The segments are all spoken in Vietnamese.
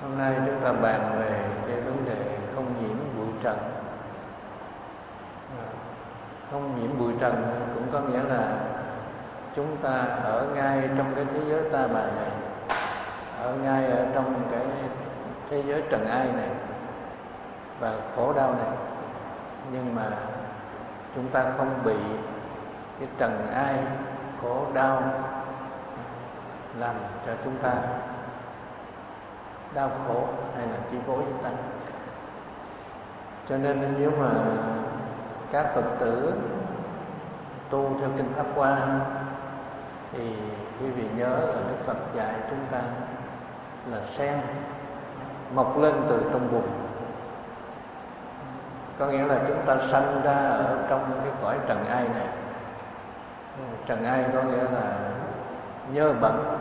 Hôm nay chúng ta bàn về cái vấn đề không nhiễm bụi trần. Không nhiễm bụi trần cũng có nghĩa là chúng ta ở ngay trong cái thế giới ta bà này, ở ngay ở trong cái thế giới trần ai này và khổ đau này, nhưng mà chúng ta không bị cái trần ai khổ đau làm cho chúng ta đau khổ hay là chi phối chúng ta. Cho nên nếu mà các Phật tử tu theo kinh Pháp Hoa thì quý vị nhớ là Đức Phật dạy chúng ta là sen mọc lên từ trong bùn. Có nghĩa là chúng ta sanh ra ở trong cái cõi trần ai này. Trần ai có nghĩa là nhơ bẩn,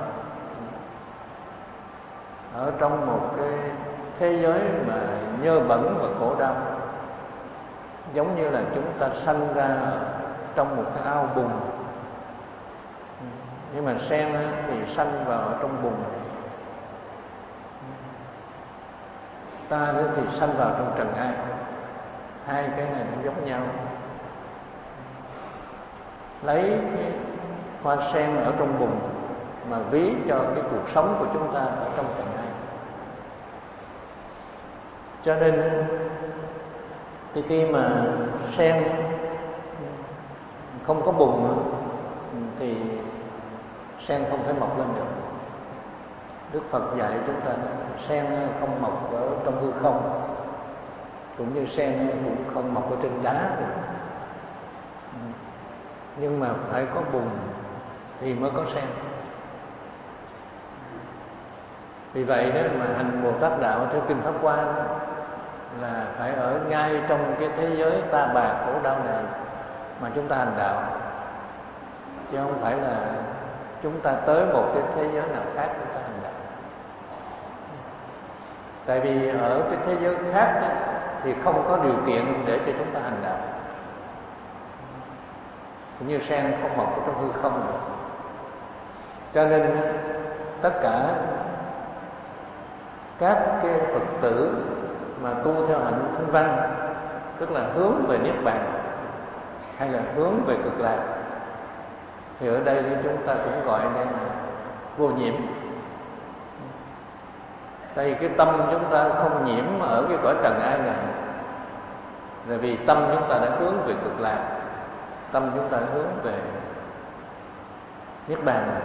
ở trong một cái thế giới mà nhơ bẩn và khổ đau, giống như là chúng ta sanh ra trong một cái ao bùn. Nhưng mà sen thì sanh vào trong bùn, ta thì sanh vào trong trần ai. Hai cái này nó giống nhau. Lấy cái hoa sen ở trong bùn mà ví cho cái cuộc sống của chúng ta ở trong trần ai. Cho nên khi mà sen không có bùn nữa thì sen không thể mọc lên được. Đức Phật dạy chúng ta sen không mọc ở trong hư không, cũng như sen cũng không mọc ở trên đá được. Nhưng mà phải có bùn thì mới có sen. Vì vậy đó mà hành Bồ Tát đạo theo kinh Pháp Hoa là phải ở ngay trong cái thế giới ta bà khổ đau này mà chúng ta hành đạo, chứ không phải là chúng ta tới một cái thế giới nào khác chúng ta hành đạo. Tại vì ở cái thế giới khác đó, thì không có điều kiện để cho chúng ta hành đạo. Cũng như sen không mọc ở trong hư không được. Cho nên tất cả các cái Phật tử mà tu theo hạnh thanh văn, tức là hướng về niết bàn hay là hướng về cực lạc, thì ở đây chúng ta cũng gọi đây là vô nhiễm. Tại vì cái tâm chúng ta không nhiễm ở cái cõi trần ai này, là vì tâm chúng ta đã hướng về cực lạc, tâm chúng ta hướng về niết bàn.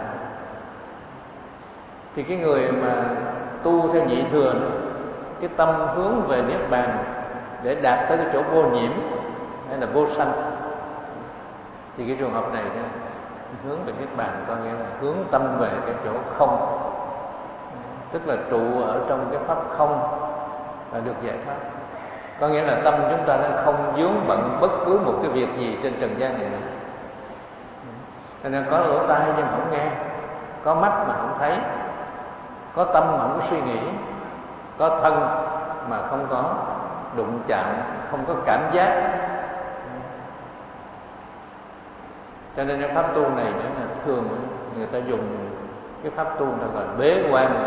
Thì cái người mà tu theo nhị thừa, cái tâm hướng về niết bàn để đạt tới cái chỗ vô nhiễm hay là vô sanh, thì cái trường hợp này đó, hướng về niết bàn có nghĩa là hướng tâm về cái chỗ không, tức là trụ ở trong cái pháp không là được giải thoát. Có nghĩa là tâm chúng ta nó không vướng bận bất cứ một cái việc gì trên trần gian này nữa. Cho nên có lỗ tai nhưng mà không nghe, có mắt mà không thấy, có tâm mà không có suy nghĩ, có thân mà không có đụng chạm, không có cảm giác. Cho nên cái pháp tu này nữa là thường người ta dùng cái pháp tu là gọi bế quan,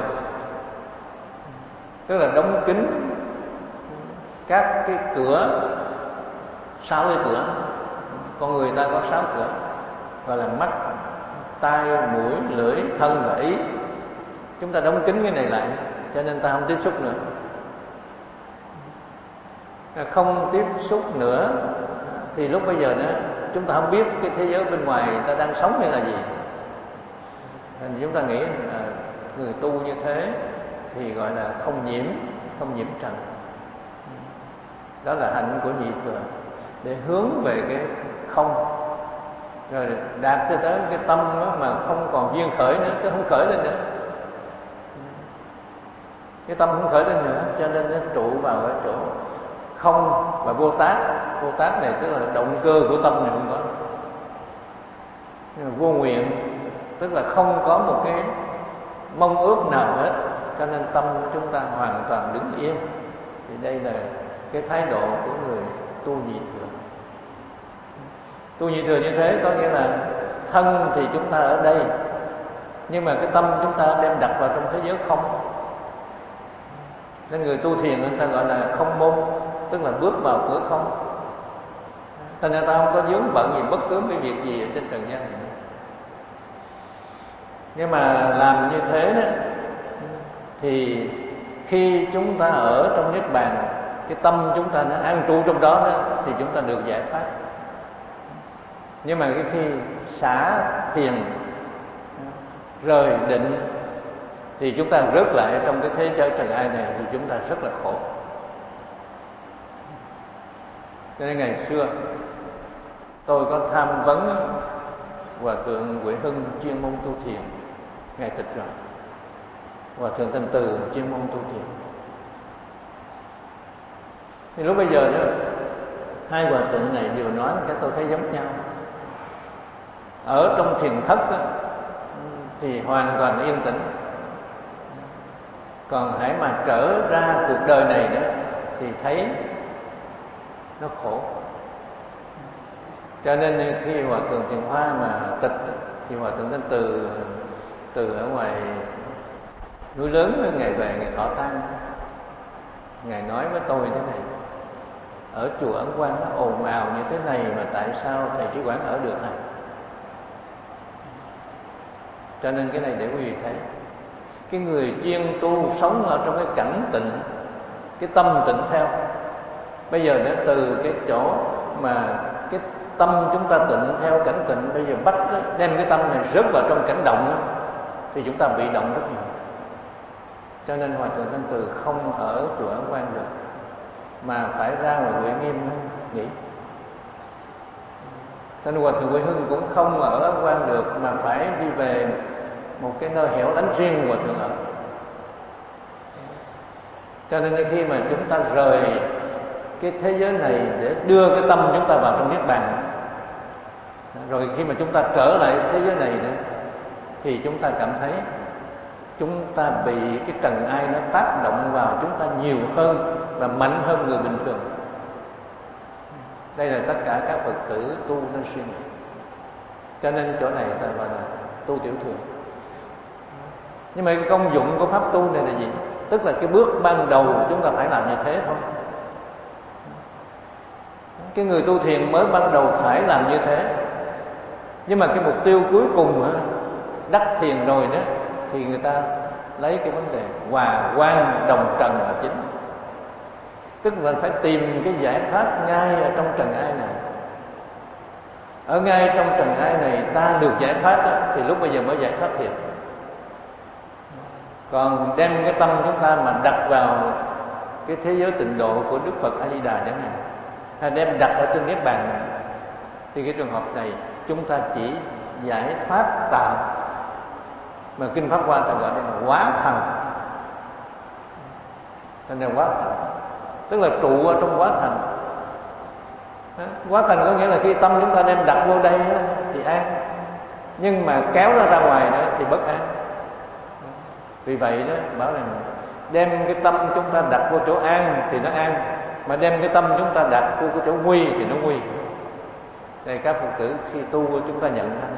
tức là đóng kín các cái cửa, 6 cái cửa. Con người ta có 6 cửa, gọi là mắt, tai, mũi, lưỡi, thân và ý. Chúng ta đóng kín cái này lại, cho nên ta không tiếp xúc nữa. Không tiếp xúc nữa thì lúc bây giờ nữa chúng ta không biết cái thế giới bên ngoài người ta đang sống hay là gì. Nên chúng ta nghĩ là người tu như thế thì gọi là không nhiễm trần. Đó là hạnh của nhị thừa, để hướng về cái không, rồi đạt cho tới cái tâm đó mà không còn duyên khởi nữa, cái không khởi lên nữa. Cái tâm không khởi lên nữa, cho nên nó trụ vào cái chỗ không và vô tác. Vô tác này tức là động cơ của tâm này không có. Nhưng mà vô nguyện tức là không có một cái mong ước nào hết, cho nên tâm của chúng ta hoàn toàn đứng yên. Thì đây là cái thái độ của người tu nhị thừa. Tu nhị thừa như thế có nghĩa là thân thì chúng ta ở đây, nhưng mà cái tâm chúng ta đem đặt vào trong thế giới không. Nên người tu thiền người ta gọi là không môn, tức là bước vào cửa không. Thành ra ta không có vướng bận gì bất cứ cái việc gì ở trên trần gian này. Nhưng mà làm như thế đó thì khi chúng ta ở trong niết bàn, cái tâm chúng ta nó an trụ trong đó, thì chúng ta được giải thoát. Nhưng mà cái khi xả thiền, rời định, thì chúng ta rớt lại trong cái thế giới trần ai này, thì chúng ta rất là khổ. Cho nên ngày xưa tôi có tham vấn Hòa thượng Huệ Hưng chuyên môn tu thiền, ngài tịch rồi. Hòa thượng Thanh Từ chuyên môn tu thiền. Thì lúc bây giờ đó, hai hòa thượng này đều nói cái tôi thấy giống nhau. Ở trong thiền thất đó, thì hoàn toàn yên tĩnh. Còn hãy mà trở ra cuộc đời này đó thì thấy nó khổ. Cho nên khi Hòa thượng Thiền Hoa mà tịch thì Hòa thượng Thanh Từ ở ngoài núi lớn, ngày về ngày thọ tang, ngài nói với tôi thế này: ở chùa Ấn Quang nó ồn ào như thế này mà tại sao thầy Trí Quảng ở được hả? Cho nên cái này để quý vị thấy, cái người chuyên tu sống ở trong cái cảnh tịnh, cái tâm tịnh theo. Bây giờ để từ cái chỗ mà cái tâm chúng ta tịnh theo cảnh tịnh, bây giờ bắt đem cái tâm này rớt vào trong cảnh động, thì chúng ta bị động rất nhiều. Cho nên Hòa thượng Thanh Từ không ở chùa Ấn Quang được, mà phải ra ngoài Huệ Nghiêm nghỉ. Nên Hòa thượng Huệ Hưng cũng không ở Ấn Quang được, mà phải đi về một cái nơi hẻo lánh riêng Hòa thượng ở. Cho nên khi mà chúng ta rời cái thế giới này để đưa cái tâm chúng ta vào trong niết bàn, rồi khi mà chúng ta trở lại thế giới này nữa, thì chúng ta cảm thấy chúng ta bị cái trần ai nó tác động vào chúng ta nhiều hơn và mạnh hơn người bình thường. Đây là tất cả các Phật tử tu nên suy nghĩ. Cho nên chỗ này ta gọi là tu tiểu thừa. Nhưng mà cái công dụng của pháp tu này là gì? Tức là cái bước ban đầu chúng ta phải làm như thế thôi. Cái người tu thiền mới ban đầu phải làm như thế. Nhưng mà cái mục tiêu cuối cùng đắc thiền rồi đó, thì người ta lấy cái vấn đề hòa quang đồng trần là chính. Tức là phải tìm cái giải thoát ngay ở trong trần ai này. Ở ngay trong trần ai này ta được giải thoát đó, thì lúc bây giờ mới giải thoát thiệt. Còn đem cái tâm chúng ta mà đặt vào cái thế giới tịnh độ của Đức Phật A Di Đà chẳng hạn, hay đem đặt ở trên niết bàn này, thì cái trường hợp này chúng ta chỉ giải thoát tạm, mà kinh Pháp Hoa ta gọi là hóa thần. Thành ra hóa thần tức là trụ ở trong hóa thần. Hóa thần có nghĩa là khi tâm chúng ta đem đặt vô đây thì an, nhưng mà kéo nó ra ngoài nữa thì bất an. Vì vậy đó bảo rằng đem cái tâm chúng ta đặt vô chỗ an thì nó an, mà đem cái tâm chúng ta đặt vô cái chỗ nguy thì nó nguy. Đây các Phật tử khi tu chúng ta nhận ra.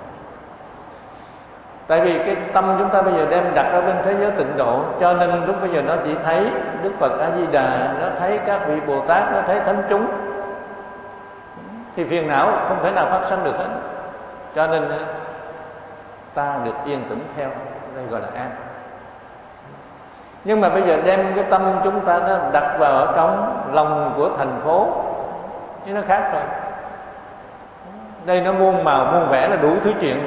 Tại vì cái tâm chúng ta bây giờ đem đặt ở bên thế giới tịnh độ, cho nên lúc bây giờ nó chỉ thấy Đức Phật A Di Đà, nó thấy các vị Bồ Tát, nó thấy thánh chúng, thì phiền não không thể nào phát sinh được hết. Cho nên ta được yên tĩnh theo, đây gọi là an. Nhưng mà bây giờ đem cái tâm chúng ta nó đặt vào ở trong lòng của thành phố thì nó khác rồi. Đây nó muôn màu muôn vẻ, là đủ thứ chuyện,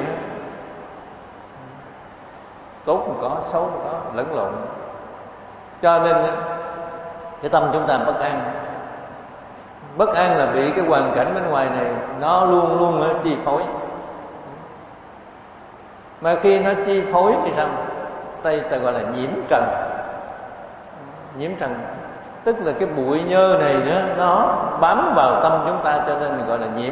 tốt cũng có, xấu cũng có, lẫn lộn. Cho nên cái tâm chúng ta bất an. Bất an là bị cái hoàn cảnh bên ngoài này nó luôn luôn chi phối. Mà khi nó chi phối thì sao? Đây ta gọi là nhiễm trần. Nhiễm trần tức là cái bụi nhơ này nữa, nó bám vào tâm chúng ta, cho nên gọi là nhiễm.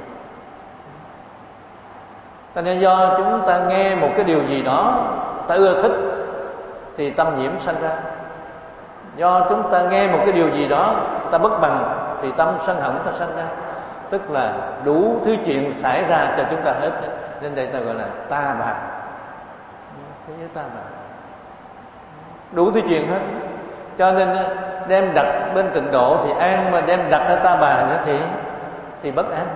Cho nên do chúng ta nghe một cái điều gì đó ta ưa thích thì tâm nhiễm sanh ra. Do chúng ta nghe một cái điều gì đó ta bất bằng thì tâm sân hận ta sanh ra. Tức là đủ thứ chuyện xảy ra cho chúng ta hết. Nên đây ta gọi là ta bà. Thế giới ta bà, đủ thứ chuyện hết. Cho nên đem đặt bên Tịnh Độ thì an, mà đem đặt ở Ta Bà nữa thì bất an,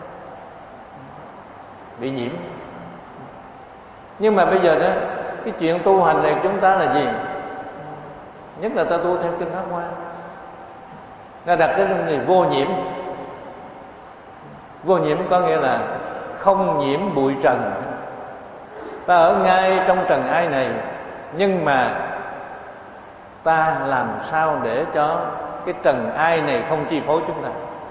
bị nhiễm. Nhưng mà bây giờ đó, cái chuyện tu hành này chúng ta là gì? Nhất là ta tu theo kinh Pháp Hoa, ta đặt cái này vô nhiễm. Vô nhiễm có nghĩa là không nhiễm bụi trần. Ta ở ngay trong trần ai này, nhưng mà ta làm sao để cho cái trần ai này không chi phối chúng ta.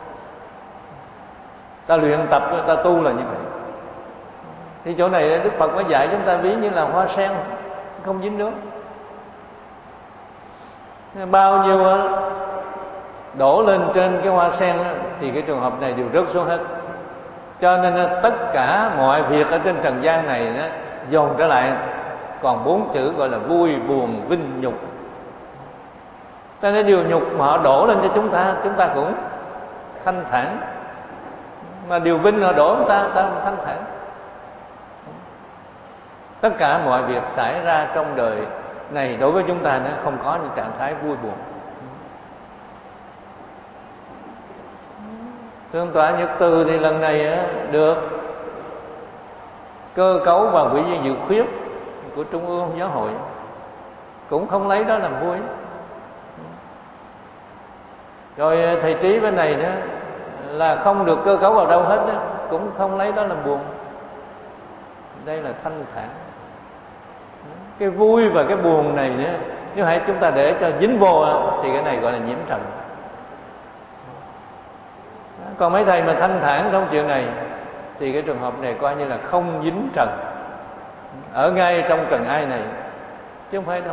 Ta luyện tập, ta tu là như vậy. Thì chỗ này Đức Phật có dạy chúng ta ví như là hoa sen không dính nước. Bao nhiêu đổ lên trên cái hoa sen thì cái trường hợp này đều rớt xuống hết. Cho nên tất cả mọi việc ở trên trần gian này đó, dồn trở lại còn 4 chữ gọi là vui, buồn, vinh, nhục. Cho nên điều nhục mà họ đổ lên cho chúng ta cũng thanh thản. Mà điều vinh họ đổ ta thanh thản. Tất cả mọi việc xảy ra trong đời này đối với chúng ta nó không có những trạng thái vui buồn. Thượng tọa Nhật Từ thì lần này được cơ cấu và quỹ viên dự khuyết của Trung ương Giáo hội, cũng không lấy đó làm vui. Rồi thầy Trí bên này nữa là không được cơ cấu vào đâu hết đó, cũng không lấy đó làm buồn. Đây là thanh thản. Cái vui và cái buồn này nữa, nếu hãy chúng ta để cho dính vô thì cái này gọi là nhiễm trần. Còn mấy thầy mà thanh thản trong chuyện này thì cái trường hợp này coi như là không dính trần, ở ngay trong trần ai này, chứ không phải đâu.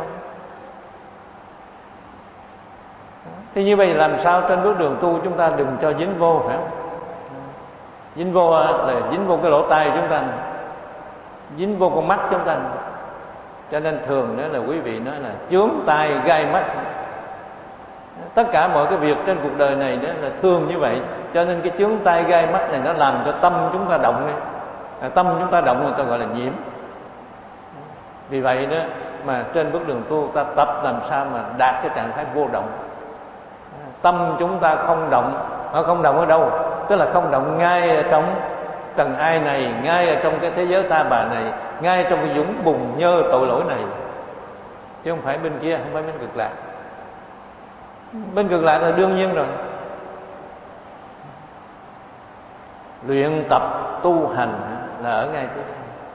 Thì như vậy làm sao trên bước đường tu chúng ta đừng cho dính vô, phải không? Dính vô là dính vô cái lỗ tai chúng ta này, dính vô con mắt chúng ta này. Cho nên thường đó là quý vị nói là chướng tai gai mắt. Tất cả mọi cái việc trên cuộc đời này đó là thường như vậy. Cho nên cái chướng tai gai mắt này nó làm cho tâm chúng ta động. Tâm chúng ta động người ta gọi là nhiễm. Vì vậy đó mà trên bước đường tu ta tập làm sao mà đạt cái trạng thái vô động. Tâm chúng ta không động. Nó không động ở đâu? Tức là không động ngay ở trong trần ai này, ngay ở trong cái thế giới Ta Bà này, ngay trong cái dũng bùn nhơ tội lỗi này, chứ không phải bên kia, không phải bên Cực Lạc. Bên Cực Lạc là đương nhiên rồi. Luyện tập tu hành là ở ngay thế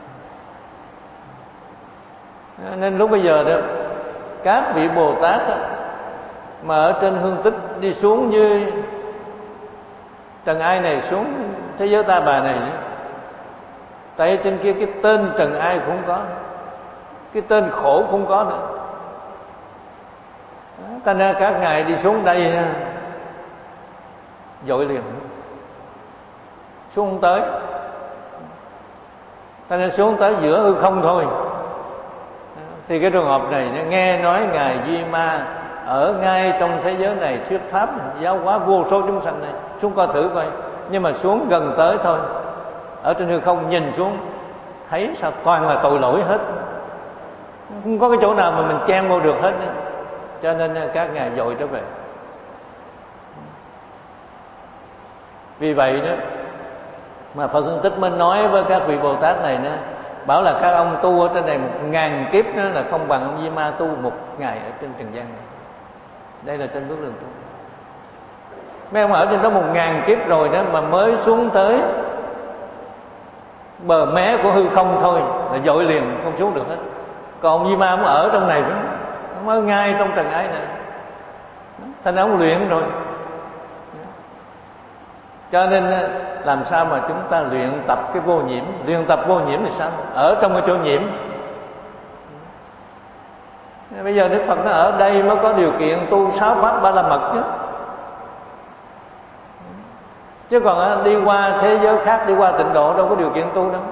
này. Nên lúc bây giờ đó, các vị Bồ Tát đó, mà ở trên hương tích đi xuống như trần ai này xuống thế giới Ta Bà này nữa. Tại trên kia cái tên trần ai cũng không có, cái tên khổ cũng không có nữa. Thành ra các ngài đi xuống đây dội liền, xuống không tới. Thành ra xuống tới giữa hư không thôi. Thì cái trường hợp này nghe nói ngài Di Ma ở ngay trong thế giới này thuyết pháp giáo hóa vô số chúng sanh này, xuống coi thử coi. Nhưng mà xuống gần tới thôi, ở trên hư không nhìn xuống thấy sao toàn là tội lỗi hết, không có cái chỗ nào mà mình chen vô được hết. Cho nên các ngài dội trở về. Vì vậy đó mà Phật Hương Tích mới nói với các vị Bồ Tát này nữa, bảo là các ông tu ở trên này 1000 kiếp nữa là không bằng ông Di Ma tu 1 ngày ở trên trần gian này. Đây là trên bước đường tu. Mấy ông ở trên đó 1000 kiếp rồi đó mà mới xuống tới bờ mé của hư không thôi là dội liền, không xuống được hết. Còn ông Di Ma cũng ở trong này, mới ngay trong trần ái này, thành ông luyện rồi. Cho nên làm sao mà chúng ta luyện tập cái vô nhiễm. Luyện tập vô nhiễm thì sao? Ở trong cái chỗ nhiễm. Bây giờ Đức Phật nó ở đây mới có điều kiện tu 6 pháp Ba La Mật chứ. Chứ còn đi qua thế giới khác, đi qua Tịnh Độ đâu có điều kiện tu đâu.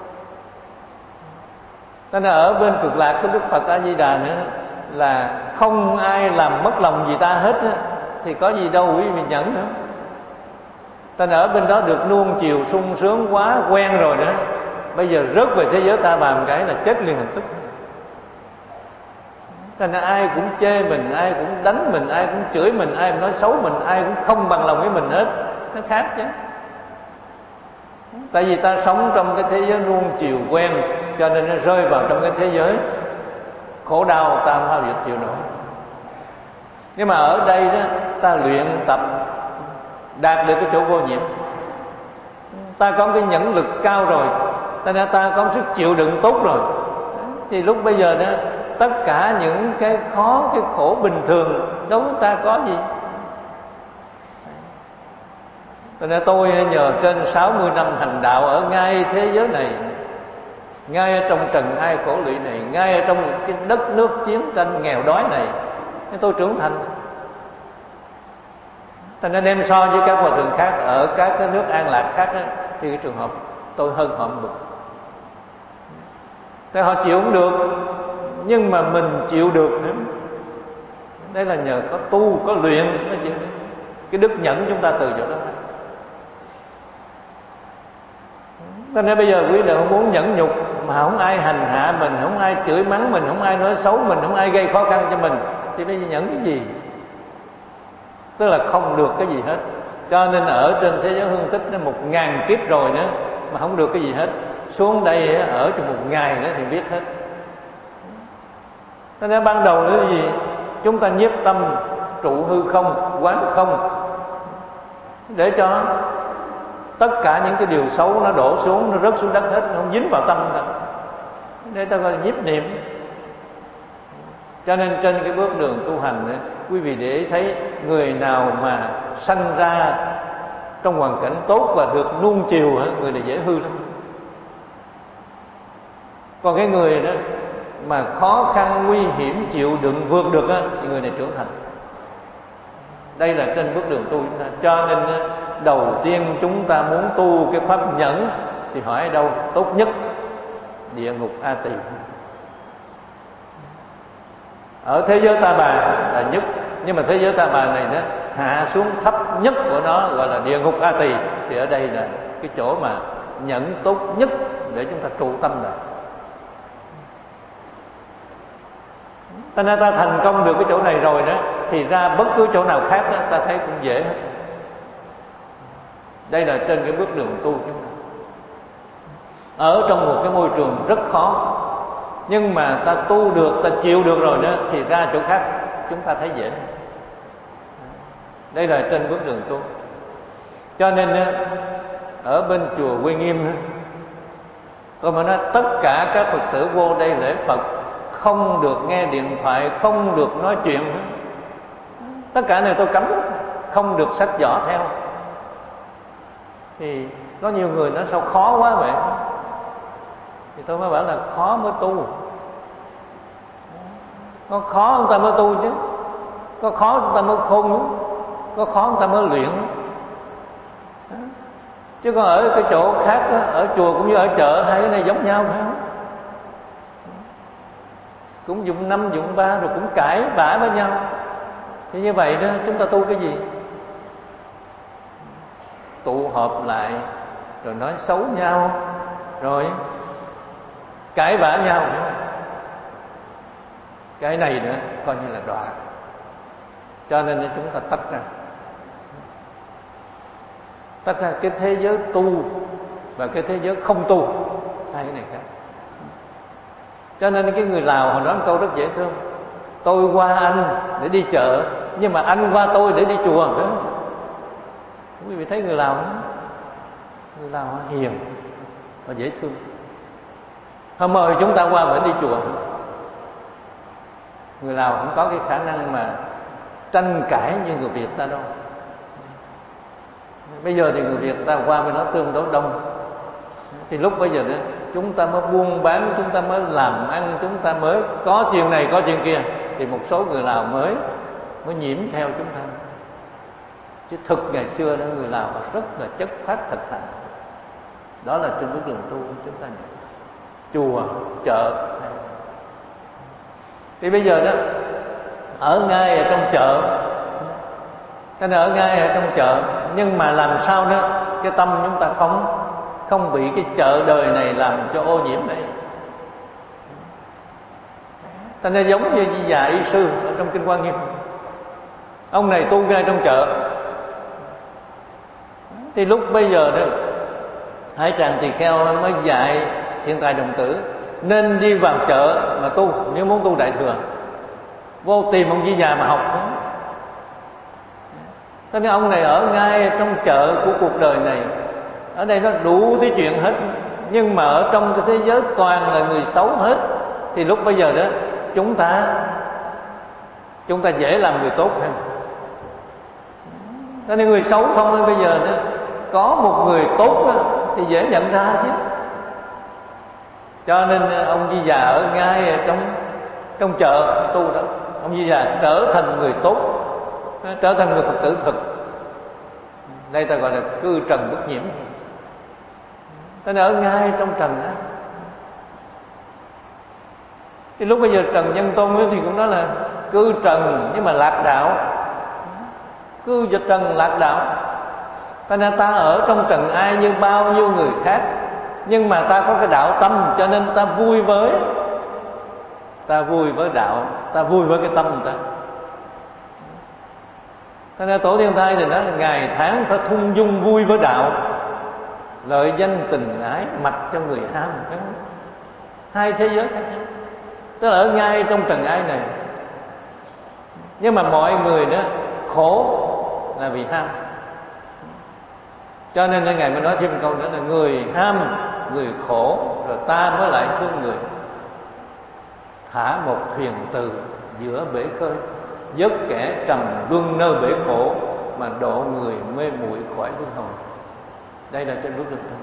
Cho nên ở bên Cực Lạc của Đức Phật A Di Đà nữa là không ai làm mất lòng gì ta hết á, thì có gì đâu quý vị nhẫn nữa. Ta ở bên đó được nuông chiều sung sướng quá quen rồi nữa, bây giờ rớt về thế giới Ta Bà một cái là chết liền lập tức. Cho nên ai cũng chê mình, ai cũng đánh mình, ai cũng chửi mình, ai cũng nói xấu mình, ai cũng không bằng lòng với mình hết. Nó khác chứ. Tại vì ta sống trong cái thế giới nuông chiều quen, cho nên nó rơi vào trong cái thế giới khổ đau ta không bao giờ chịu nổi. Nhưng mà ở đây đó, ta luyện tập đạt được cái chỗ vô nhiễm, ta có cái nhẫn lực cao rồi, ta có sức chịu đựng tốt rồi, thì lúc bây giờ đó tất cả những cái khó, cái khổ bình thường đâu ta có gì. Cho nên tôi nhờ trên 60 năm hành đạo ở ngay thế giới này, ngay ở trong trần ai khổ lụy này, ngay ở trong cái đất nước chiến tranh nghèo đói này, tôi trưởng thành. Thành nên đem so với các hòa thượng khác ở các cái nước an lạc khác đó, thì cái trường hợp tôi hơn họ một bậc. Thế họ chịu không được, nhưng mà mình chịu được nữa. Đây là nhờ có tu, có luyện, có chịu được. Cái đức nhẫn chúng ta từ chỗ đó ra. Cho nên bây giờ quý vị không muốn nhẫn nhục mà không ai hành hạ mình, không ai chửi mắng mình, không ai nói xấu mình, không ai gây khó khăn cho mình, thì bây giờ nhẫn cái gì? Tức là không được cái gì hết. Cho nên ở trên thế giới hương tích nó 1000 kiếp rồi nữa mà không được cái gì hết. Xuống đây ở trong 1 ngày nữa thì biết hết. Cho nên ban đầu là cái gì? Chúng ta nhiếp tâm trụ hư không, quán không, để cho tất cả những cái điều xấu nó đổ xuống, nó rớt xuống đất hết, nó không dính vào tâm ta. Để ta gọi là nhiếp niệm. Cho nên trên cái bước đường tu hành ấy, quý vị để thấy người nào mà sanh ra trong hoàn cảnh tốt và được nuông chiều, người này dễ hư lắm. Còn cái người đó mà khó khăn nguy hiểm chịu đựng vượt được á, thì người này trưởng thành. Đây là trên bước đường tu chúng ta. Cho nên đầu tiên chúng ta muốn tu cái pháp nhẫn thì hỏi ở đâu? Tốt nhất địa ngục A Tỳ. Ở thế giới Ta Bà là nhất, nhưng mà thế giới Ta Bà này nó hạ xuống thấp nhất của nó gọi là địa ngục A Tỳ. Thì ở đây là cái chỗ mà nhẫn tốt nhất để chúng ta trụ tâm lại. Ta nên ta thành công được cái chỗ này rồi đó, thì ra bất cứ chỗ nào khác đó, ta thấy cũng dễ hết. Đây là trên cái bước đường tu chúng ta. Ở trong một cái môi trường rất khó, nhưng mà ta tu được, ta chịu được rồi đó, thì ra chỗ khác chúng ta thấy dễ. Đây là trên bước đường tu. Cho nên ở bên chùa Quy Nghiêm, tôi mới nói tất cả các Phật tử vô đây lễ Phật không được nghe điện thoại, không được nói chuyện. Tất cả này tôi cấm hết, không được xách giỏ theo. Thì có nhiều người nói sao khó quá vậy, thì tôi mới bảo là khó mới tu. Có khó người ta mới tu chứ, có khó người ta mới khôn chứ, có khó người ta mới luyện. Chứ còn ở cái chỗ khác đó, ở chùa cũng như ở chợ, hai cái này giống nhau phải không? Cũng dụng 5, dụng 3 rồi cũng cãi vã với nhau. Thì như vậy đó chúng ta tu cái gì? Tụ họp lại rồi nói xấu nhau, rồi cãi vã nhau. Cái này nữa coi như là đọa. Cho nên chúng ta tách ra cái thế giới tu và cái thế giới không tu, hai cái này khác. Cho nên cái người Lào họ nói một câu rất dễ thương: tôi qua anh để đi chợ, nhưng mà anh qua tôi để đi chùa. Quý vị thấy người Lào đó, người Lào họ hiền và dễ thương. Họ mời chúng ta qua để đi chùa. Người Lào không có cái khả năng mà tranh cãi như người Việt ta đâu. Bây giờ thì người Việt ta qua bên đó tương đối đông, thì lúc bây giờ đó chúng ta mới buôn bán, chúng ta mới làm ăn, chúng ta mới có chuyện này có chuyện kia, thì một số người Lào mới nhiễm theo chúng ta. Chứ thực ngày xưa đó người Lào rất là chất phát thật thà. Đó là trên bước đường tu chúng ta nhận. Chùa, chợ. Thì bây giờ đó ở ngay ở trong chợ, cho nên ở ngay ở trong chợ, nhưng mà làm sao đó cái tâm chúng ta không bị cái chợ đời này làm cho ô nhiễm đấy. Thành ra giống như Di Già Y Sư ở trong Kinh Hoa Nghiêm. Ông này tu ngay trong chợ. Thì lúc bây giờ đó Hải Tràng Tỳ Kheo mới dạy Hiện Tại Đồng Tử nên đi vào chợ mà tu nếu muốn tu Đại Thừa. Vô tìm ông Di Già mà học. Thế nên ông này ở ngay trong chợ của cuộc đời này. Ở đây nó đủ thứ chuyện hết. Nhưng mà ở trong cái thế giới toàn là người xấu hết. Thì lúc bây giờ đó chúng ta dễ làm người tốt hơn. Thế nên người xấu không, bây giờ đó có một người tốt đó, thì dễ nhận ra chứ. Cho nên ông Di Già ở ngay trong chợ tu đó. Ông Di Già trở thành người tốt, trở thành người Phật tử thực. Đây ta gọi là cư trần bất nhiễm. Thế nên ở ngay trong trần á. Thì lúc bây giờ Trần Nhân Tôn thì cũng nói là cư trần nhưng mà lạc đạo. Cư cho trần lạc đạo. Thế nên ta ở trong trần ai như bao nhiêu người khác, nhưng mà ta có cái đạo tâm, cho nên ta vui với đạo, ta vui với cái tâm ta. Thế nên Tổ Thiên Thai thì nói ngày tháng ta thung dung vui với đạo, lợi danh tình ái mặc cho người ham. Hai thế giới khác nhau. Tức là ở ngay trong trần ái này. Nhưng mà mọi người đó khổ là vì ham. Cho nên Ngài mới nói thêm câu nữa là người ham, người khổ, rồi ta mới lại thương người. Thả một thuyền từ giữa bể khơi, vớt kẻ trầm luân nơi bể khổ, mà độ người mê muội khỏi luân hồi. Đây là trên bước đường tu.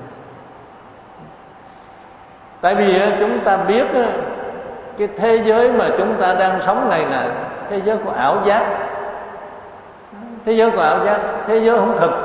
Tại vì chúng ta biết cái thế giới mà chúng ta đang sống này là thế giới của ảo giác. Thế giới của ảo giác, thế giới không thực.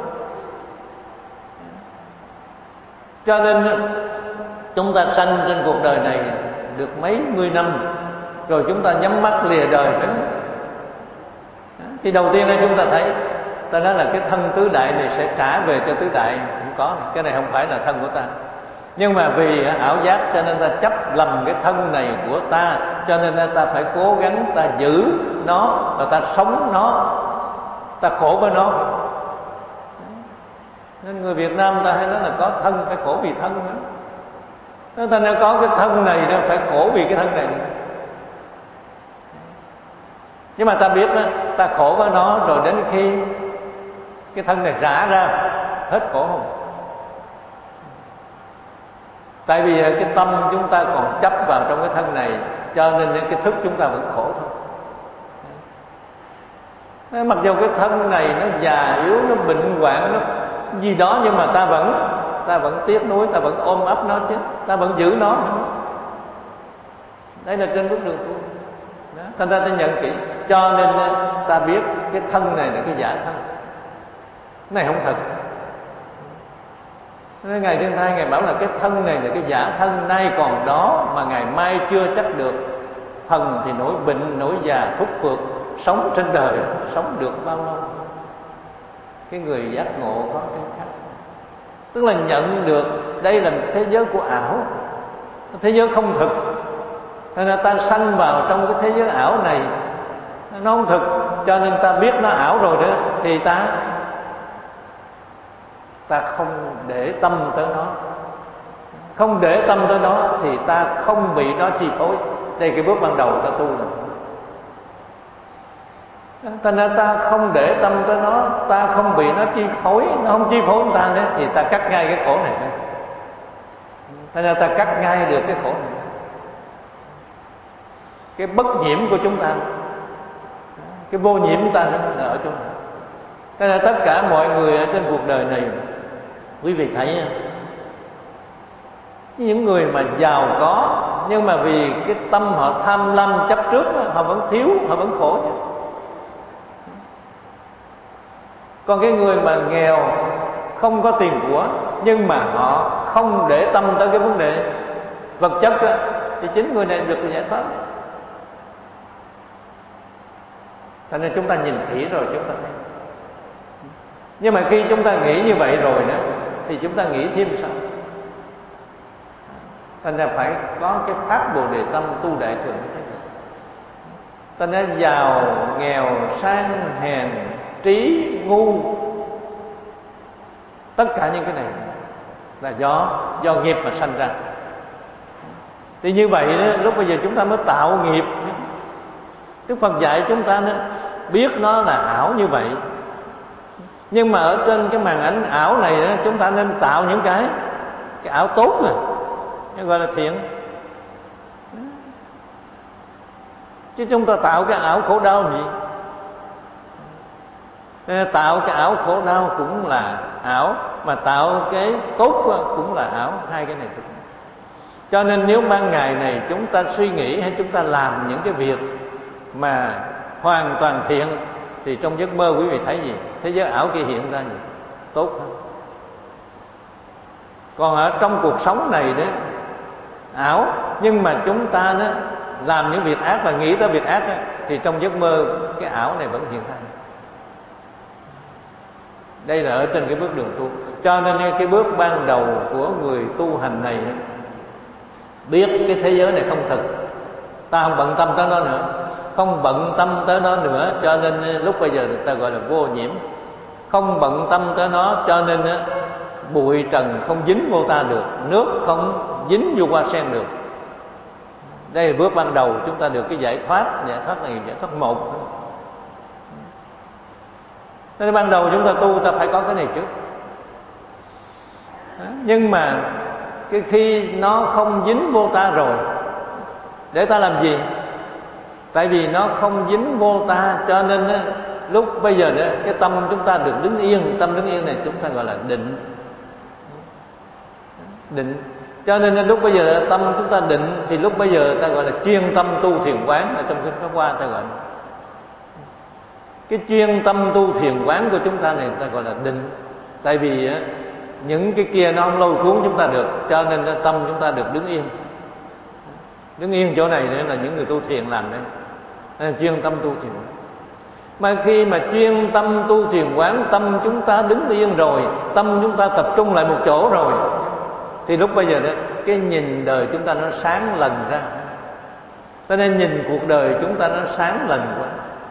Cho nên chúng ta sanh trên cuộc đời này được mấy mươi năm, rồi chúng ta nhắm mắt lìa đời đó. Thì đầu tiên là chúng ta thấy, ta nói là cái thân tứ đại này sẽ trả về cho tứ đại. Không có, cái này không phải là thân của ta. Nhưng mà vì ảo giác cho nên ta chấp lầm cái thân này của ta, cho nên ta phải cố gắng ta giữ nó, và ta sống nó, ta khổ với nó. Nên người Việt Nam ta hay nói là có thân phải khổ vì thân nữa. Ta nên có cái thân này đó phải khổ vì cái thân này nữa. Nhưng mà ta biết đó, ta khổ với nó rồi đến khi cái thân này rã ra hết khổ không? Tại vì cái tâm chúng ta còn chấp vào trong cái thân này, cho nên cái thức chúng ta vẫn khổ thôi. Mặc dù cái thân này nó già yếu, nó bệnh hoạn, nó gì đó, nhưng mà ta vẫn tiếc nuối, ta vẫn ôm ấp nó chứ, ta vẫn giữ nó. Đây là trên bước đường tu. Thành ra ta nhận kỹ, cho nên ta biết cái thân này là cái giả thân, cái này không thật. Nên Ngài Thiên Thai Ngài bảo là cái thân này là cái giả thân, nay còn đó mà ngày mai chưa chắc được. Phần thì nỗi bệnh, nỗi già thúc phược, sống trên đời sống được bao lâu? Cái người giác ngộ có cái khác. Tức là nhận được đây là thế giới của ảo, thế giới không thực. Thế nên ta sanh vào trong cái thế giới ảo này, nó không thực, cho nên ta biết nó ảo rồi đó, thì ta không để tâm tới nó. Không để tâm tới nó thì ta không bị nó chi phối. Đây cái bước ban đầu ta tu là. Thành ra ta không để tâm tới nó, ta không bị nó chi phối, nó không chi phối ta nữa, thì ta cắt ngay cái khổ này. Thành ra ta cắt ngay được cái khổ này. Cái bất nhiễm của chúng ta, cái vô nhiễm ta đó là ở chỗ này. Thế nên tất cả mọi người ở trên cuộc đời này, quý vị thấy những người mà giàu có, nhưng mà vì cái tâm họ tham lam chấp trước, họ vẫn thiếu, họ vẫn khổ chứ. Còn cái người mà nghèo, không có tiền của, nhưng mà họ không để tâm tới cái vấn đề vật chất đó, thì chính người này được giải thoát. Cho nên chúng ta nhìn kỹ rồi chúng ta thấy. Nhưng mà khi chúng ta nghĩ như vậy rồi đó, thì chúng ta nghĩ thêm sao? Thành ra phải có cái pháp Bồ Đề Tâm tu Đại Thừa mới thấy được. ta nói giàu nghèo sang hèn trí ngu, tất cả những cái này là do nghiệp mà sanh ra. Thì như vậy đó, lúc bây giờ chúng ta mới tạo nghiệp. Đức Phật dạy chúng ta đó, biết nó là ảo như vậy, nhưng mà ở trên cái màn ảnh ảo này đó, chúng ta nên tạo những cái ảo tốt này, nó gọi là thiện. Chứ chúng ta tạo cái ảo khổ đau gì? Tạo cái ảo khổ đau cũng là ảo, mà tạo cái tốt cũng là ảo. Hai cái này thực. Cho nên nếu ban ngày này chúng ta suy nghĩ hay chúng ta làm những cái việc mà hoàn toàn thiện, thì trong giấc mơ quý vị thấy gì? Thế giới ảo kia hiện ra gì? Tốt hơn. Còn ở trong cuộc sống này đó, ảo, nhưng mà chúng ta đó làm những việc ác và nghĩ tới việc ác đó, thì trong giấc mơ cái ảo này vẫn hiện ra. Đây là ở trên cái bước đường tu. Cho nên cái bước ban đầu của người tu hành này, biết cái thế giới này không thực, ta không bận tâm tới nó nữa, không bận tâm tới nó nữa, cho nên lúc bây giờ người ta gọi là vô nhiễm. Không bận tâm tới nó, cho nên bụi trần không dính vô ta được, nước không dính vô hoa sen được. Đây là bước ban đầu chúng ta được cái giải thoát này, giải thoát một. Nên ban đầu chúng ta tu, ta phải có cái này trước. Nhưng mà cái khi nó không dính vô ta rồi, để ta làm gì? Tại vì nó không dính vô ta, cho nên lúc bây giờ đó, cái tâm chúng ta được đứng yên. Tâm đứng yên này chúng ta gọi là định. Định. Cho nên lúc bây giờ tâm chúng ta định, thì lúc bây giờ ta gọi là chuyên tâm tu thiền quán. Ở trong kinh Pháp Hoa ta gọi là cái chuyên tâm tu thiền quán của chúng ta này ta gọi là định. Tại vì những cái kia nó không lôi cuốn chúng ta được, cho nên tâm chúng ta được đứng yên. Đứng yên chỗ này nữa là những người tu thiền làm đấy, chuyên tâm tu thiền quán. Mà khi mà chuyên tâm tu thiền quán, tâm chúng ta đứng yên rồi, tâm chúng ta tập trung lại một chỗ rồi, thì lúc bây giờ đó, cái nhìn đời chúng ta nó sáng lần ra. Cho nên nhìn cuộc đời chúng ta nó sáng lần quá.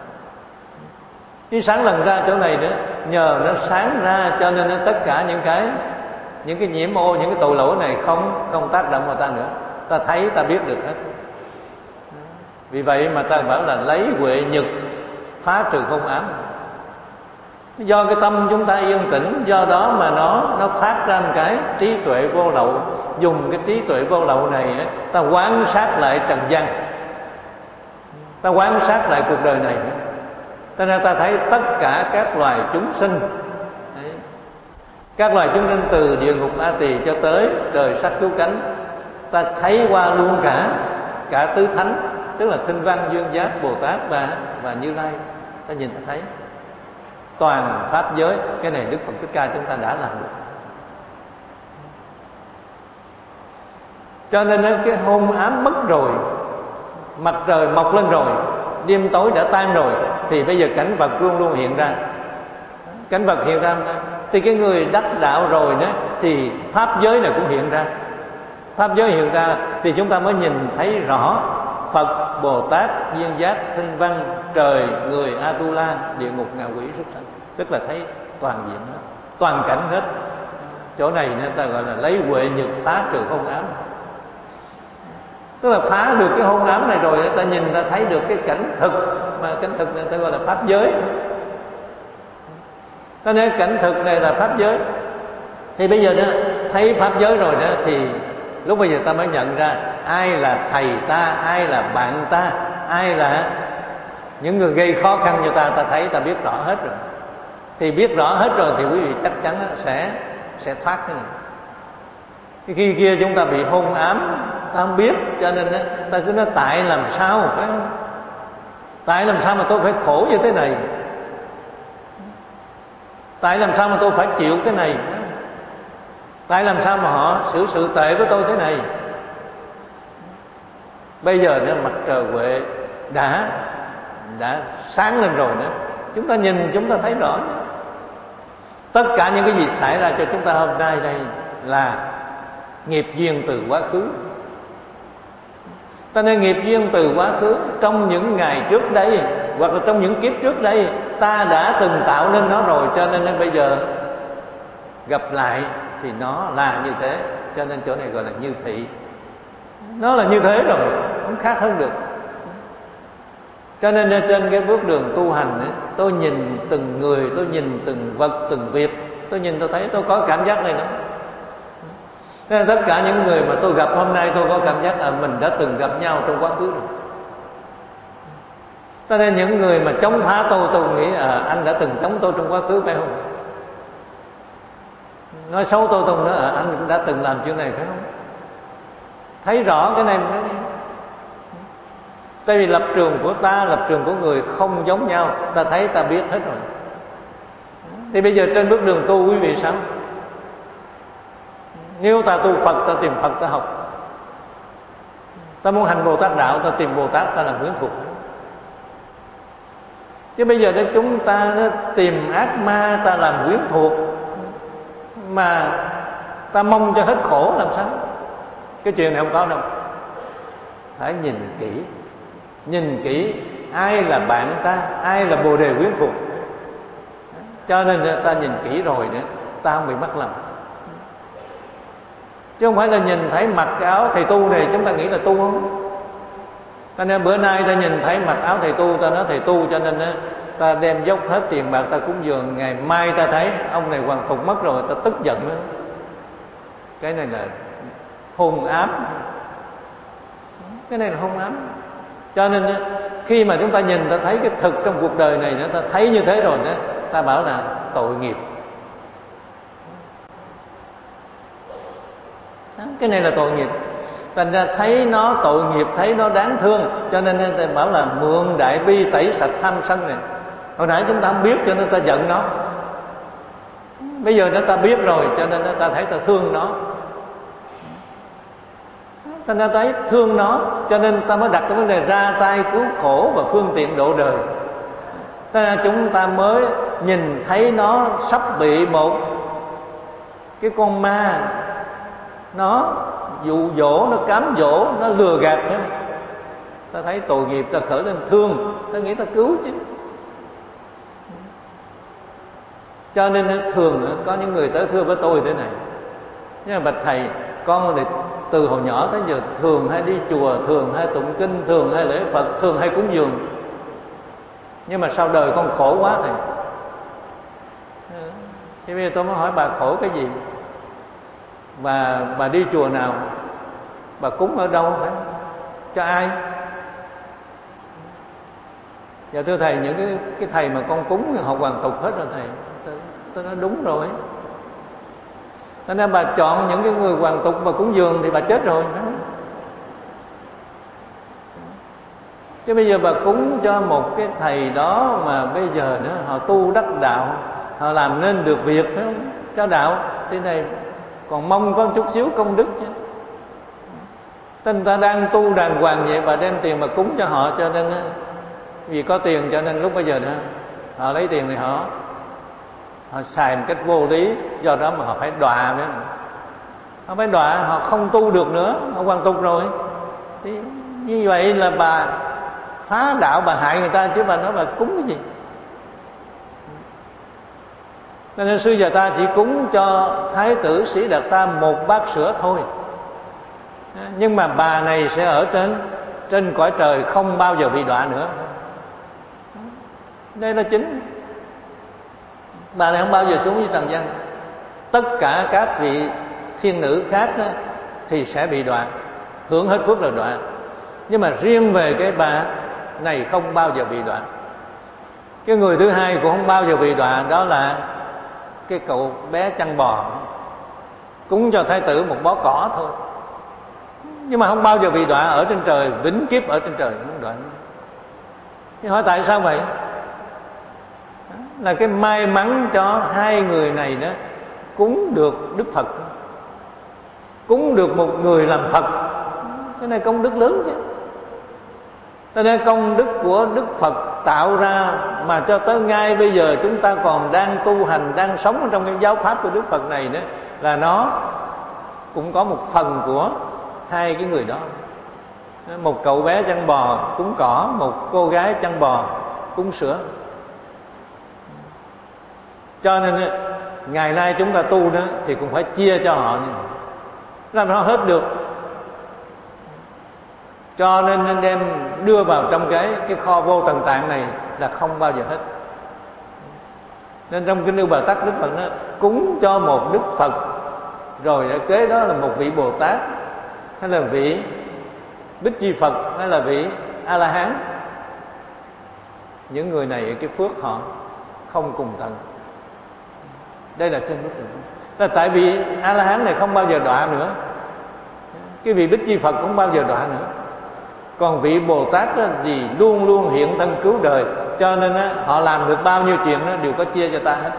Cái sáng lần ra chỗ này nữa, nhờ nó sáng ra cho nên tất cả những cái nhiễm ô, những cái tội lỗi này không tác động vào ta nữa. Ta thấy, ta biết được hết. Vì vậy mà ta bảo là lấy huệ nhật phá trừ hôn ám. Do cái tâm chúng ta yên tĩnh, do đó mà nó phát ra một cái trí tuệ vô lậu. Dùng cái trí tuệ vô lậu này ta quan sát lại trần gian, ta quan sát lại cuộc đời này. Cho nên ta thấy tất cả các loài chúng sinh, các loài chúng sinh từ địa ngục A Tỳ cho tới trời sắc cứu cánh, ta thấy qua luôn cả tứ thánh, tức là Thanh Văn, Duyên Giác, Bồ Tát và Như Lai. Ta nhìn ta thấy toàn pháp giới. Cái này Đức Phật Thích Ca chúng ta đã làm được. Cho nên cái hôn ám mất rồi, mặt trời mọc lên rồi, đêm tối đã tan rồi, thì bây giờ cảnh vật luôn luôn hiện ra. Cảnh vật hiện ra thì cái người đắc đạo rồi đó, thì pháp giới này cũng hiện ra. Pháp giới hiện ra thì chúng ta mới nhìn thấy rõ Phật, Bồ Tát, Duyên Giác, Thanh Văn, trời, người, Atula, địa ngục, ngạ quỷ, súc sanh. Tức là thấy toàn diện hết, toàn cảnh hết. Chỗ này người ta gọi là lấy huệ nhật phá trừ hôn ám. Tức là phá được cái hôn ám này rồi, ta nhìn ta thấy được cái cảnh thực, mà cảnh thực này ta gọi là pháp giới. Cho nên cảnh thực này là pháp giới. Thì bây giờ đó, thấy pháp giới rồi đó, thì lúc bây giờ ta mới nhận ra ai là thầy ta, ai là bạn ta, ai là những người gây khó khăn cho ta. Ta thấy, ta biết rõ hết rồi. Thì biết rõ hết rồi thì quý vị chắc chắn sẽ thoát cái này. Khi kia chúng ta bị hôn ám, ta không biết, cho nên ta cứ nói tại làm sao, phải không? Tại làm sao mà tôi phải khổ như thế này? Tại làm sao mà tôi phải chịu cái này? Tại làm sao mà họ xử sự tệ với tôi thế này? Bây giờ mặt trời huệ đã sáng lên rồi nữa, chúng ta nhìn chúng ta thấy rõ nữa. Tất cả những cái gì xảy ra cho chúng ta hôm nay đây là nghiệp duyên từ quá khứ. Ta nên nghiệp duyên từ quá khứ, trong những ngày trước đây hoặc là trong những kiếp trước đây ta đã từng tạo nên nó rồi, cho nên bây giờ gặp lại thì nó là như thế. Cho nên chỗ này gọi là như thị. Nó là như thế rồi, không khác hơn được. Cho nên trên cái bước đường tu hành ấy, tôi nhìn từng người, tôi nhìn từng vật, từng việc, tôi nhìn tôi thấy tôi có cảm giác này đó. Thế nên tất cả những người mà tôi gặp hôm nay tôi có cảm giác là mình đã từng gặp nhau trong quá khứ rồi. Cho nên những người mà chống phá tôi nghĩ anh đã từng chống tôi trong quá khứ phải không? Nói xấu tôi nói anh cũng đã từng làm chuyện này phải không? Thấy rõ cái này. Tại vì lập trường của ta, lập trường của người không giống nhau, ta thấy ta biết hết rồi. Thì bây giờ trên bước đường tu quý vị sao? Nếu ta tu Phật, ta tìm Phật ta học. Ta muốn hành Bồ Tát đạo, ta tìm Bồ Tát ta làm quyến thuộc. Chứ bây giờ chúng ta tìm ác ma ta làm quyến thuộc, mà ta mong cho hết khổ làm sao? Cái chuyện này không có đâu. Phải nhìn kỹ. Nhìn kỹ ai là bạn ta, ai là bồ đề quyến thuộc. Cho nên ta nhìn kỹ rồi nữa, ta không bị mắc lầm. Chứ không phải là nhìn thấy mặc cái áo thầy tu này chúng ta nghĩ là tu không. Cho nên bữa nay ta nhìn thấy mặc áo thầy tu, ta nói thầy tu, cho nên ta đem dốc hết tiền bạc ta cúng dường. Ngày mai ta thấy ông này hoàn tục mất rồi, ta tức giận nữa. Cái này là hôn ám. Cái này là hôn ám. Cho nên khi mà chúng ta nhìn ta thấy cái thực trong cuộc đời này nữa, ta thấy như thế rồi đó, ta bảo là tội nghiệp. Cái này là tội nghiệp. Thành ra thấy nó tội nghiệp, thấy nó đáng thương, cho nên ta bảo là mượn đại bi tẩy sạch tham sân này. Hồi nãy chúng ta không biết cho nên ta giận nó. Bây giờ ta biết rồi cho nên ta thấy ta thương nó. Ta đã thấy thương nó, cho nên ta mới đặt cái vấn đề ra tay cứu khổ và phương tiện độ đời. Chúng ta mới nhìn thấy nó sắp bị một cái con ma, nó dụ dỗ, nó cám dỗ, nó lừa gạt nữa. Ta thấy tội nghiệp, ta khởi lên thương, ta nghĩ ta cứu chứ. Cho nên thường có những người tới thưa với tôi thế này: nhưng mà bạch thầy, con thì từ hồi nhỏ tới giờ thường hay đi chùa, thường hay tụng kinh, thường hay lễ Phật, thường hay cúng dường, nhưng mà sau đời con khổ quá thầy. Thì bây giờ tôi mới hỏi bà khổ cái gì? Và bà đi chùa nào? Bà cúng ở đâu? Phải cho ai? Dạ thưa thầy, những cái thầy mà con cúng họ hoàn tục hết rồi thầy. Tôi nói đúng rồi. Cho nên bà chọn những cái người hoàn tục và cúng dường thì bà chết rồi, phải không? Chứ bây giờ bà cúng cho một cái thầy đó mà bây giờ nữa họ tu đắc đạo, họ làm nên được việc, phải không? Cho đạo thế này còn mong có một chút xíu công đức chứ. Tên ta đang tu đàng hoàng vậy, bà đem tiền mà cúng cho họ, cho nên vì có tiền cho nên lúc bây giờ nữa họ lấy tiền thì họ xài một cách vô lý, do đó mà họ phải đọa với họ phải đọa, họ không tu được nữa, họ hoàn tục rồi. Thì như vậy là bà phá đạo, bà hại người ta, chứ bà nói bà cúng cái gì? Cho nên xưa giờ ta chỉ cúng cho Thái tử Sĩ Đạt Ta một bát sữa thôi, nhưng mà bà này sẽ ở trên cõi trời, không bao giờ bị đọa nữa. Đây là chính. Bà này không bao giờ xuống với trần gian. Tất cả các vị thiên nữ khác đó, thì sẽ bị đọa, hưởng hết phước là đọa. Nhưng mà riêng về cái bà này không bao giờ bị đọa. Cái người thứ hai cũng không bao giờ bị đọa, đó là cái cậu bé chăn bò, cúng cho Thái tử một bó cỏ thôi, nhưng mà không bao giờ bị đọa, ở trên trời, vĩnh kiếp ở trên trời không đọa. Nhưng hỏi tại sao vậy? Là cái may mắn cho hai người này đó cúng được Đức Phật, cúng được một người làm Phật. Cái này công đức lớn chứ. Cho nên công đức của Đức Phật tạo ra mà cho tới ngay bây giờ chúng ta còn đang tu hành, đang sống trong cái giáo pháp của Đức Phật này đó, là nó cũng có một phần của hai cái người đó. Một cậu bé chăn bò cúng cỏ, một cô gái chăn bò cúng sữa. Cho nên ngày nay chúng ta tu đó thì cũng phải chia cho họ, làm sao hết được. Cho nên nên đem đưa vào trong cái kho vô tận tạng này là không bao giờ hết. Nên trong kinh Lưu Bà Tát, Đức Phật nói cúng cho một Đức Phật, rồi kế đó là một vị Bồ Tát, hay là vị Bích Chi Phật, hay là vị A La Hán. Những người này cái phước họ không cùng tận. Đây là trên bức tượng. Là tại vì A La Hán này không bao giờ đọa nữa, cái vị Bích Chi Phật không bao giờ đọa nữa. Còn vị Bồ Tát đó thì luôn luôn hiện thân cứu đời, cho nên đó, họ làm được bao nhiêu chuyện đó đều có chia cho ta hết.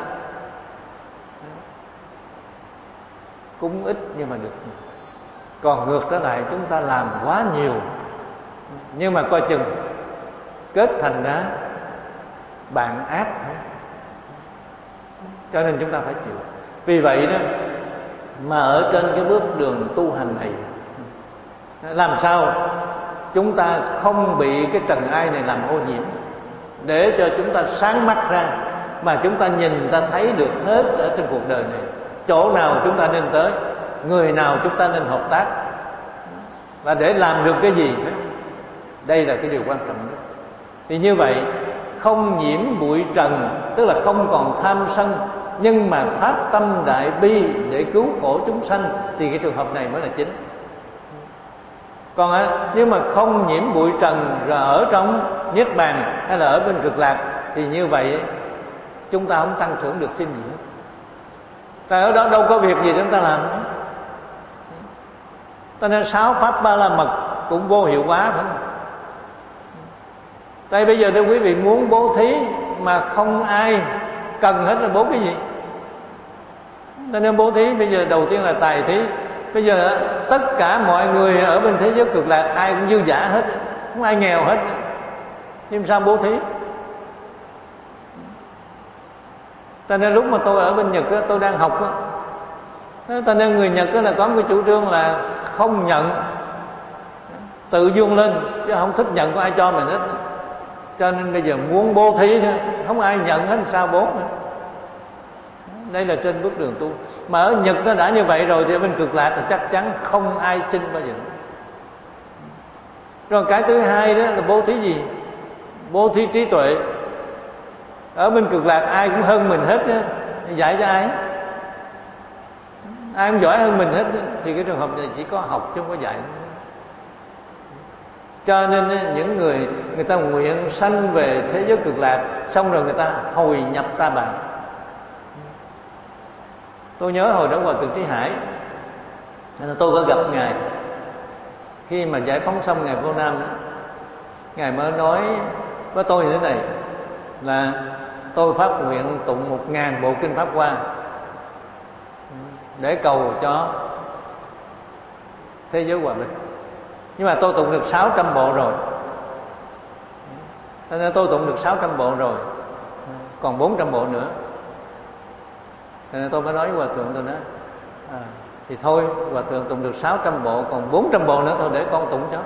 Cúng ít nhưng mà được. Còn ngược trở lại chúng ta làm quá nhiều, nhưng mà coi chừng kết thành ra bạn ác. Cho nên chúng ta phải chịu. Vì vậy đó mà ở trên cái bước đường tu hành này, làm sao chúng ta không bị cái trần ai này làm ô nhiễm, để cho chúng ta sáng mắt ra, mà chúng ta nhìn ta thấy được hết ở trên cuộc đời này, chỗ nào chúng ta nên tới, người nào chúng ta nên hợp tác, và để làm được cái gì. Đây là cái điều quan trọng nhất. Thì như vậy không nhiễm bụi trần, tức là không còn tham sân, nhưng mà phát tâm đại bi để cứu khổ chúng sanh, thì cái trường hợp này mới là chính. Còn nếu mà không nhiễm bụi trần rồi ở trong niết bàn hay là ở bên cực lạc, thì như vậy chúng ta không tăng trưởng được thêm gì hết. Tại ở đó đâu có việc gì chúng ta làm nữa. Cho nên 6 pháp ba la mật cũng vô hiệu hóa, phải không? Tại bây giờ thưa quý vị, muốn bố thí mà không ai cần hết là bố cái gì? Cho nên bố thí bây giờ đầu tiên là tài thí. Bây giờ tất cả mọi người ở bên thế giới cực lạc ai cũng dư dả hết, không ai nghèo hết, nhưng sao bố thí? Cho nên lúc mà tôi ở bên Nhật đó, tôi đang học đó, cho nên người Nhật đó là có một cái chủ trương là không nhận, tự vươn lên, chứ không thích nhận có ai cho mình hết. Cho nên bây giờ muốn bố thí nữa, không ai nhận hết, sao bố nữa. Đây là trên bước đường tu. Mà ở Nhật nó đã như vậy rồi, thì ở bên cực lạc là chắc chắn không ai xin bao giờ. Rồi cái thứ hai đó là bố thí gì? Bố thí trí tuệ. Ở bên cực lạc ai cũng hơn mình hết á, dạy cho ai? Ai cũng giỏi hơn mình hết. Thì cái trường hợp này chỉ có học chứ không có dạy. Cho nên những người ta nguyện sanh về thế giới cực lạc, xong rồi người ta hồi nhập ta bà. Tôi nhớ hồi đó Hòa Thượng Trí Hải, tôi có gặp Ngài khi mà giải phóng xong Ngài Vô Nam. Ngài mới nói với tôi như thế này, là tôi phát nguyện tụng 1000 bộ kinh Pháp Hoa để cầu cho thế giới hòa bình. Nhưng mà tôi tụng được 600 bộ rồi, cho nên tôi tụng được 600 bộ rồi, còn 400 bộ nữa. Cho nên tôi mới nói với Hòa Thượng, tôi nói thì thôi Hòa Thượng tụng được 600 bộ, còn 400 bộ nữa thôi để con tụng cho.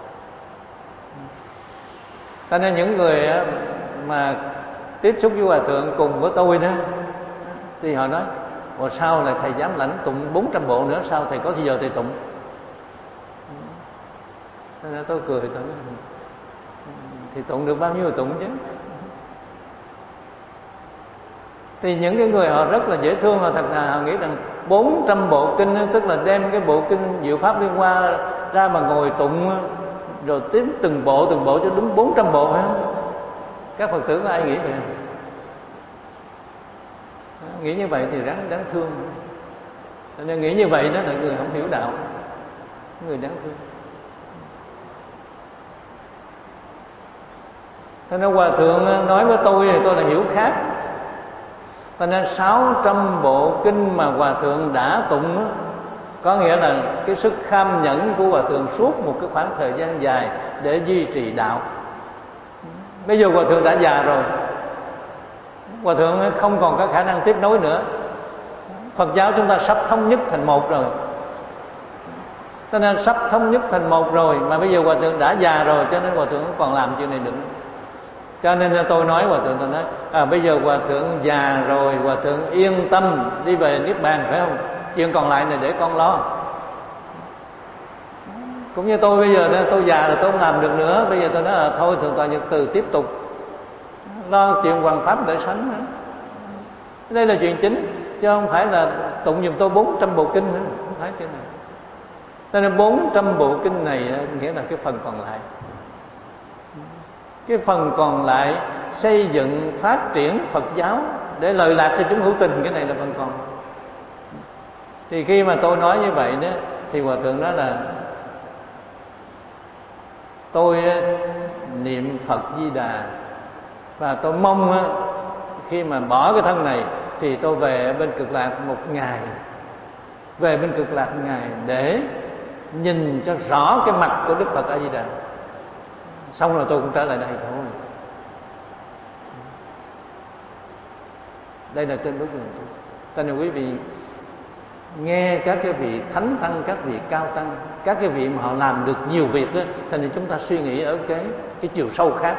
Cho nên những người mà tiếp xúc với Hòa Thượng cùng với tôi đó, thì họ nói: "Ủa sao lại thầy dám lãnh tụng 400 bộ nữa, sao thầy có thời giờ thầy tụng?" Cho nên tôi cười, tôi nói: "Thì tụng được bao nhiêu thì tụng chứ." Thì những cái người họ rất là dễ thương, họ thật là họ nghĩ rằng 400 bộ kinh, tức là đem cái bộ kinh Diệu Pháp Liên Hoa ra mà ngồi tụng, rồi tiếp từng bộ cho đúng 400 bộ, phải không? Các Phật tử có ai nghĩ vậy không? Nghĩ như vậy thì đáng thương. Nên nghĩ như vậy đó là người không hiểu đạo, người đáng thương. Thế nên Hòa Thượng nói với tôi thì tôi là hiểu khác. Cho nên 600 bộ kinh mà Hòa Thượng đã tụng đó, có nghĩa là cái sức kham nhẫn của Hòa Thượng suốt một cái khoảng thời gian dài để duy trì đạo. Bây giờ Hòa Thượng đã già rồi, Hòa Thượng không còn có khả năng tiếp nối nữa. Phật giáo chúng ta sắp thống nhất thành một rồi, Cho nên sắp thống nhất thành một rồi, mà bây giờ hòa thượng đã già rồi, cho nên hòa thượng không còn làm chuyện này được. Cho nên tôi nói hòa thượng, tôi nói bây giờ hòa thượng già rồi, hòa thượng yên tâm đi về niết bàn, phải không? Chuyện còn lại này để con lo. Cũng như tôi bây giờ đó, tôi già rồi, tôi không làm được nữa. Bây giờ tôi nói thôi Thượng tọa Nhật Từ tiếp tục lo chuyện hoàn pháp để sánh nữa. Đây là chuyện chính, chứ không phải là tụng giùm tôi 400 bộ kinh nữa, không phải chuyện này. Cho nên 400 bộ kinh này nghĩa là cái phần còn lại. Cái phần còn lại xây dựng phát triển Phật giáo để lợi lạc cho chúng hữu tình, cái này là phần còn. Thì khi mà tôi nói như vậy đó, thì hòa thượng nói là tôi niệm Phật Di Đà, và tôi mong khi mà bỏ cái thân này thì tôi về bên Cực Lạc một ngày, về bên Cực Lạc một ngày để nhìn cho rõ cái mặt của Đức Phật A Di Đà. Xong rồi tôi cũng trở lại đây thôi. Đây là trên bước đường tôi. Cho nên quý vị nghe các cái vị thánh tăng, các vị cao tăng, các cái vị mà họ làm được nhiều việc đó, cho nên chúng ta suy nghĩ ở cái chiều sâu khác.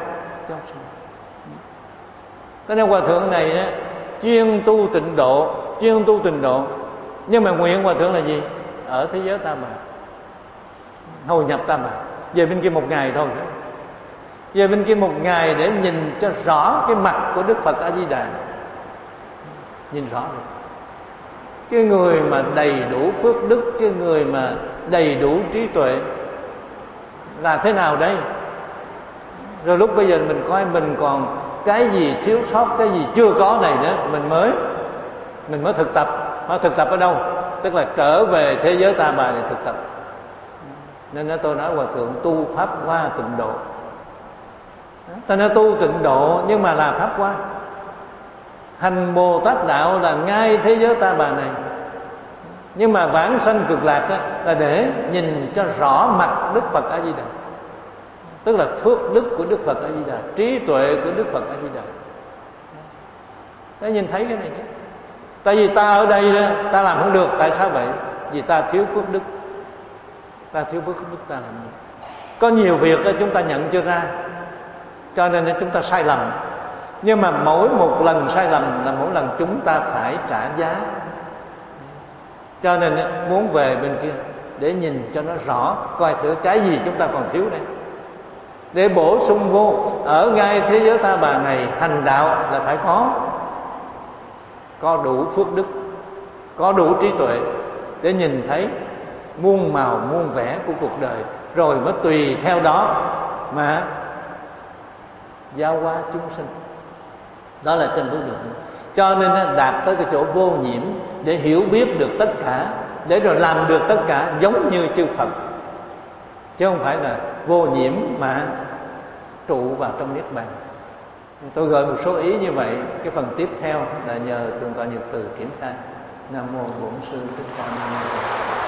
Cho nên hòa thượng này đó, chuyên tu tịnh độ, nhưng mà nguyện hòa thượng là gì? Ở thế giới Ta Bà, hồi nhập Ta Bà, về bên kia một ngày thôi. Về bên kia một ngày để nhìn cho rõ cái mặt của Đức Phật A Di Đà, nhìn rõ được. Cái người mà đầy đủ phước đức, cái người mà đầy đủ trí tuệ là thế nào đây? Rồi lúc bây giờ mình coi mình còn cái gì thiếu sót, cái gì chưa có này nữa, mình mới thực tập. Mà thực tập ở đâu? Tức là trở về thế giới Ta Bà để thực tập. Nên tôi nói hòa thượng tu pháp hoa tịnh độ. Ta nói tu tịnh độ nhưng mà là pháp hoa. Hành Bồ Tát đạo là ngay thế giới Ta Bà này, nhưng mà vãng sanh Cực Lạc đó là để nhìn cho rõ mặt Đức Phật A Di Đà, tức là phước đức của Đức Phật A Di Đà, trí tuệ của Đức Phật A Di Đà. Để nhìn thấy cái này chứ. Tại vì ta ở đây đó, ta làm không được. Tại sao vậy? Vì ta thiếu phước đức. Ta thiếu phước đức, ta làm được. Có nhiều việc đó chúng ta nhận chưa ra, cho nên chúng ta sai lầm. Nhưng mà mỗi một lần sai lầm là mỗi lần chúng ta phải trả giá. Cho nên muốn về bên kia để nhìn cho nó rõ, coi thử cái gì chúng ta còn thiếu đây, để bổ sung vô. Ở ngay thế giới Ta Bà này hành đạo là phải có đủ phước đức, có đủ trí tuệ để nhìn thấy muôn màu muôn vẻ của cuộc đời, rồi mới tùy theo đó mà giao hóa chúng sinh. Đó là trên bước đường. Cho nên đạt tới cái chỗ vô nhiễm để hiểu biết được tất cả, để rồi làm được tất cả giống như chư Phật, chứ không phải là vô nhiễm mà trụ vào trong niết bàn. Tôi gợi một số ý như vậy. Cái phần tiếp theo là nhờ Thượng tọa Nhật Từ triển khai. Nam mô Bổn Sư Thích Ca Mâu Ni Phật.